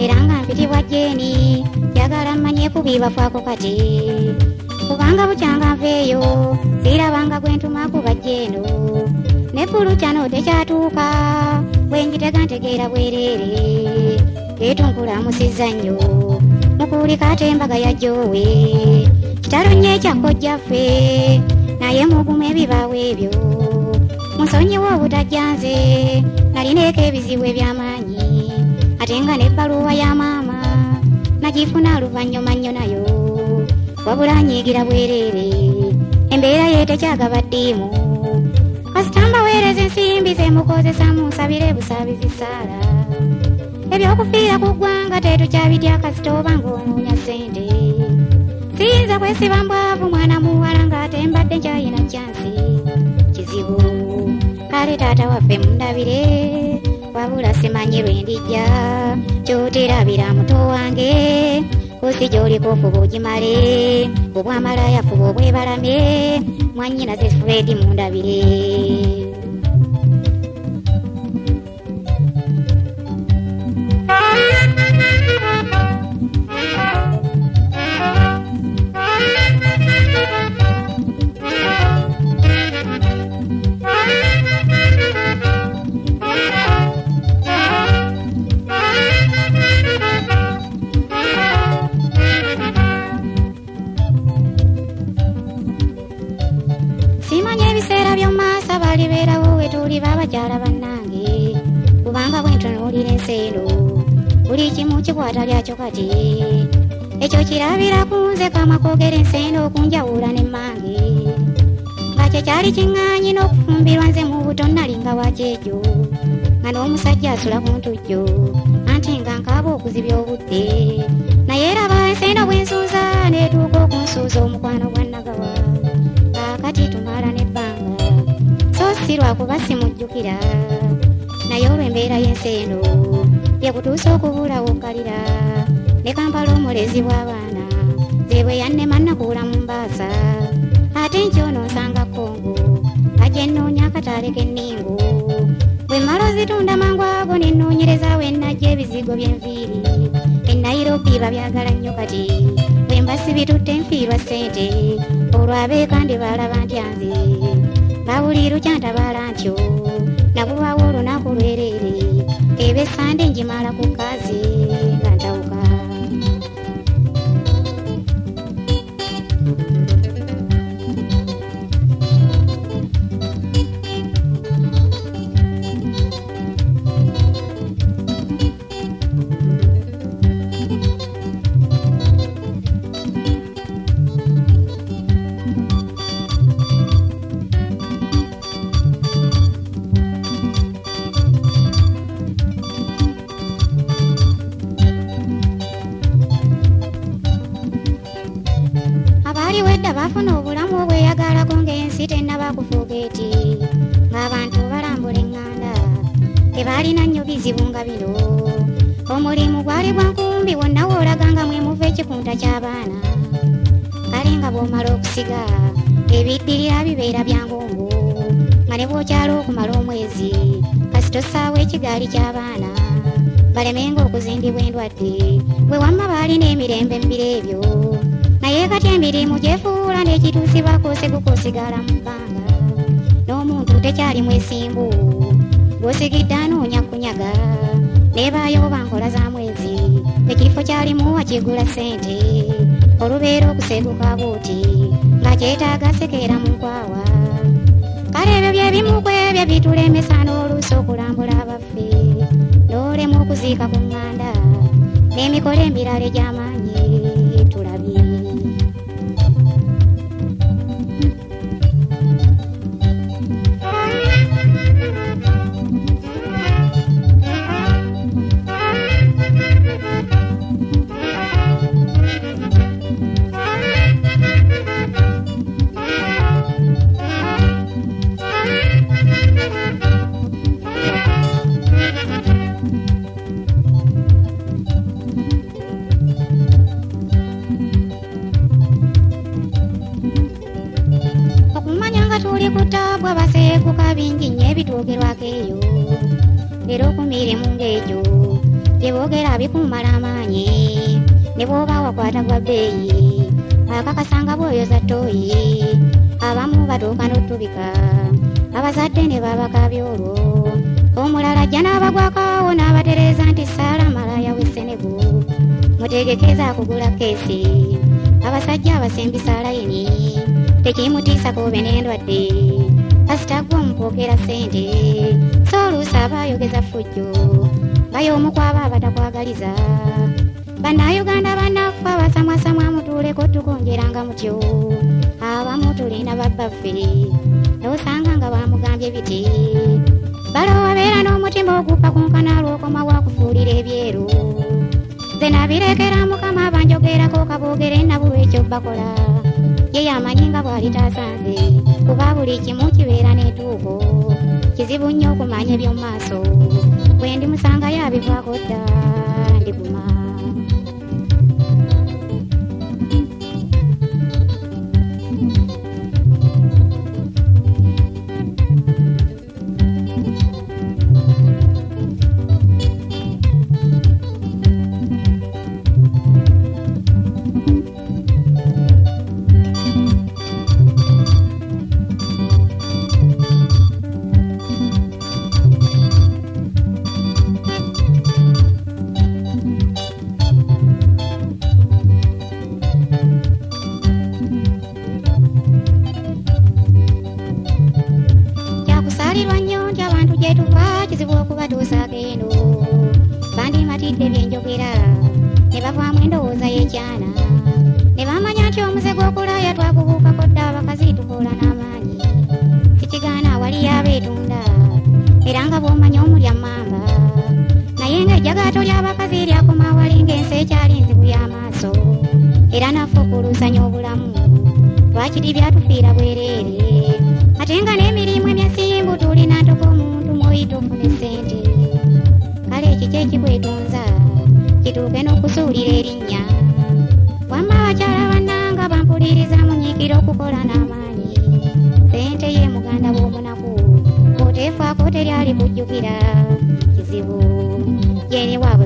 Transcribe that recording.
era nga mpitibwa Jeni njagala mmanye kubibafaako kati kubanga bukyanga nveeyo sirabanga gwe ntuma kuba Jeno ne bbulu kyano tekyatuuka bwe njitega ntegeera bwereere etunkulamusizza nnyo mukuulika ate embaga ya Jowe kitalo nnyo ekyakojjaffe naye mugumu ebibaawo ebyo musonyiwa obutajjanze nalineeko ebizibu eby'amaanyi ate nga n'ebbaluwa ya maama nagifuna oluvannyuma nnyo nayo wabula nyiigira bwereere embeera ye tekyagaba ddiimu kasita mbaweereza ensimbi zemukozesa munsabire busaabizi Saala ebyokufiira ku ggwanga tetukyabitya kasita oba ng'onoonya ssente siyinza kwesiba mbwavu mwana muwala ng'ate mbadde nkyayina kyansi kizibu kale taata waffe mundabire wabula simanyi lwe ndijja kyoterabira muto wange kusi gy'oliko fuba ogimale obwamalaaya fuba obwebalamye mwannyina ze Fred mundabire simanye ebiseera by'omumaaso balibeerawo we tuli babakyala bannange kubanga bwe ntunuulira ensi eno buli kimu kikwata lyakyo kati ekyo kirabira ku nze kamwa koogera ensi eno okunjawula n'emmange nga kye kyali kiŋŋaanyi n'okufumbirwa nze mu buto nalinga wakyejo nga n'omusajja asula ku ntujjo anti nga nkaaba okuzibya obudde naye eraba ensi eno bwe nsuuza neetuuka okunsuuza omukwano gwa Nagawa kati tumala n'ebbanga so si lwakuba simujjukira naye olw'embeera y'ensi eno yekutuusa okubulawo okkalira ne Kampala omulezi bw'abaana ze bwe yannema nakuula mu mbaasa ate nkyono nsanga Kongo ajja ennoonya akataale k'enningo bwe mmala ozitunda mangu ago nennoonyereza we najja ebizigo by'enviiri e Nairobi babyagala nnyo kati bwe mba sibitutte nfiirwa ssente olwabeeka ndi balaba ntya nze nga buli lukya ntabaala ntyo nabulwawo olunaku lwereere eba essande njimala ku kazi nga ntawuka bafuna obulamu obweyagalako ng'ensi tennaba kufuuka eti ng'abantu balambula eŋŋanda tebalina nnyo bizibu nga bino omulimu gwali gwa nkumbi wonna woolaga nga mwe muva ekikunta ky'abaana kale nga bw'omala okusiga ebiddirira bibeera byangongo nga ne bw'okyala okumala omwezi kasita ossaawo ekigaali ky'abaana balemenga okuzimbibwa endwadde bwe wamma baalina emirembe mu biro ebyo naye kati emirimu gyefuula n'ekituusibwako segukosigala mu bbanga n'omuntu tekyali mwesimbu bw'osigidde anoonya kunyaga nebaayo oba nkola za mwezi ekifo kyalimu wakigula ssente olubeera okuseguka bwoti nga kyetaaga sekeera mu nkwawa kale ebyo bye bimu ku ebyo bitulemesa n'oluusi okulambula abaffe n'olemu okuziika ku ŋŋanda n'emikolo emirala egy'amaanyi tulabye tuli kutabwa baseekuka bingi nnyo ebitwogerwako eyo era okumirimu ng'egyo bye boogera bikumala amaanyi ne bw'oba wakwata gwa bbeeyi akakasanga bw'oyoza ttooyi abamu batuuka n'ottubika abazadde ne babakabya olwo omulala ajja n'abagwakaawo n'abatereeza nti saala malaya w'essenebu mutegekeza kugula keesi abasajja abasembisa layini tekimutiisa koobe n'endwadde kasita gwe omukwogera ssente so oluusi aba ayogeza ffujjo bay'omu kwaba abatakwagaliza bannayuganda bannaffe abasamwasamwa mutuuleko tukonjeranga mutyo abamu tulina babbaffe n'osanga nga bamugambye biti balowa beera n'omutima oguppa ku nkana lw'okoma wakufuulira ebyeru nze nabirekera mukama banjogerako kaboogere nabulwa ekyo bakola ye yamanyi nga bw'alitaasanze kuba buli kimu kibeera n'entuuko kizibu nnyo okumanya eby'omu maaso bwe ndimusanga yabivaako dda ndiguma kyakusalirwa nnyo nti abantu gye tuva kizibu okubatuusaako eno bandimatidde byenjogera ne bavaamu endowooza y'ekyana ne bamanya nti omuze gw'okulaaya twagubuukako dda abakazi tukoola n'amaanyi sikigaana waliyo abeetunda era nga bw'omanya omulya mmamba naye ng'ejjagaato ly'abakazi lyakoma wali ng'ensi ekyali nzibu y'amaaso era naffe okuluusanya obulamu lwakiri byatufiira bwereere ate nga n'emirimu emyasimbu tulina ntoko omuntu mwoyita ofune ssente kale ekiki ekikwetunza kituuke n'okusuulira erinnya wamma abakyala bannanga bampuliriza munyiikira okukola n'amaanyi ssente ye muganda bw'omunaku oteefaako teryali kujjukira kizibu yeni waabwe